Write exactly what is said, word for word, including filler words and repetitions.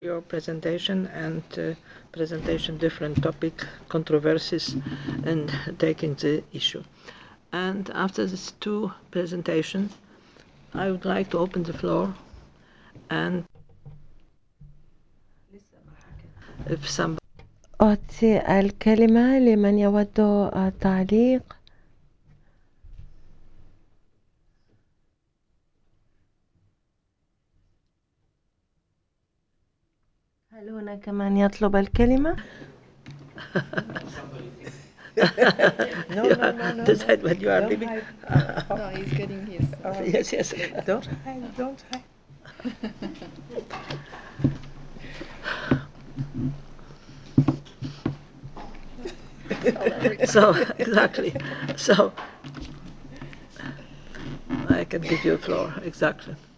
your presentation and uh, presentation different topic controversies and taking the issue. And after these two presentations, I would like to open the floor and if some أعطي الكلمة لمن يود التعليق. هل هناك من يطلب الكلمة؟ No, no, no, no. decide when you are Don't leaving. hide. No, he's getting his. Oh, Yes, yes. Don't hide, don't hide. So exactly. So I can give you a floor exactly.